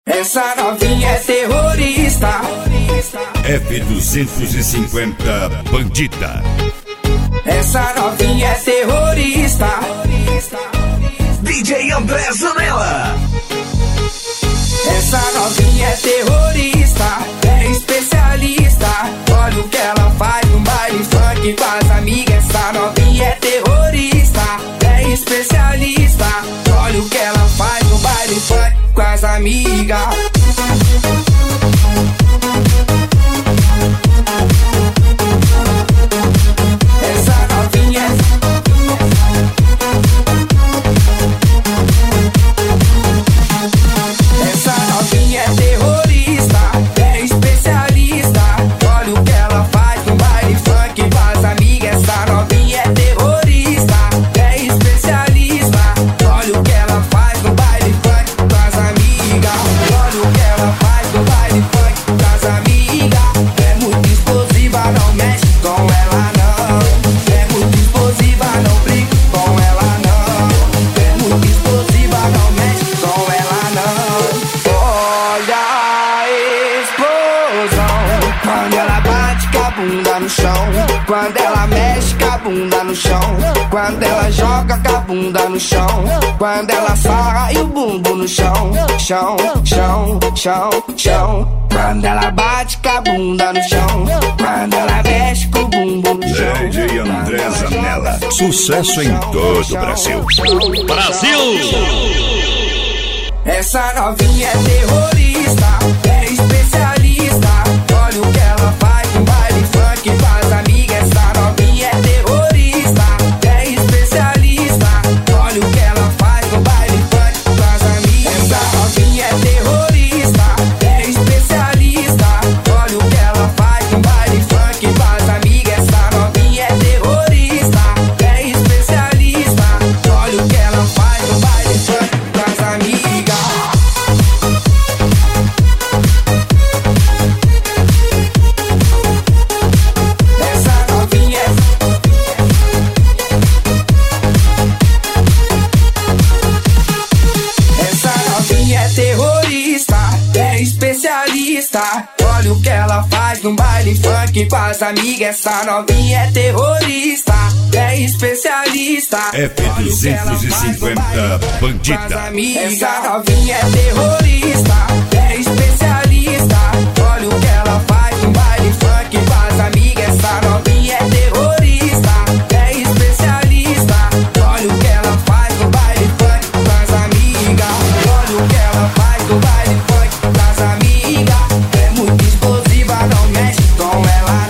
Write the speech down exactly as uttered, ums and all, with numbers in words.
Essa novinha é terrorista. F duzentos e cinquenta Bandida. Essa novinha é terrorista. D J André Zanella. Essa novinha é terrorista, é especialista. Olha o que ela faz no baile funk com as amigas. Essa novinha é terrorista, é especialista. Olha o que ela faz no baile funk com as amigas. Essa novinha é Essa novinha é terrorista, é especialista. Olha o que ela faz no baile funk com as amigas. Essa novinha é terrorista, é especialista. Olha o que ela faz no baile funk com as amigas. Olha o que ela faz no baile funk com as amigas. É muito explosiva, não mexe com ela não. É muito explosiva, não brinca com ela não. É muito explosiva, não mexe com ela não. Olha a explosão quando ela bate com a bunda no chão, quando ela mexe com a bunda no chão, quando ela joga com a bunda no chão, quando ela sarra e o bumbum no chão, chão, chão, chão, chão. Quando ela bate com a bunda no chão, quando ela mexe com o bumbum no chão. D J André Zanella. Sucesso em todo o Brasil. Brasil! Essa novinha é terrorista, é especialista. Olha o que ela faz no baile funk com as amigas. Essa novinha é terrorista, é especialista. Olha o que ela faz no baile funk com as amigas. Essa novinha é terrorista, é especialista. Olha o que ela faz no baile funk com as amigas. Essa novinha é terrorista, é especialista. Olha o que ela faz no baile funk com as amigas. Especialista, olha o que ela faz no baile funk com as amigas. Essa novinha é terrorista, é especialista. F duzentos e cinquenta Bandida. Essa novinha é terrorista, é especialista. Olha o que ela faz no baile funk com as amigas. Essa novinha é terrorista, é especialista. Olha o que ela faz no baile funk com as amigas. Olha o que ela faz no baile funk com as amigas. É muito explosiva, não mexe com ela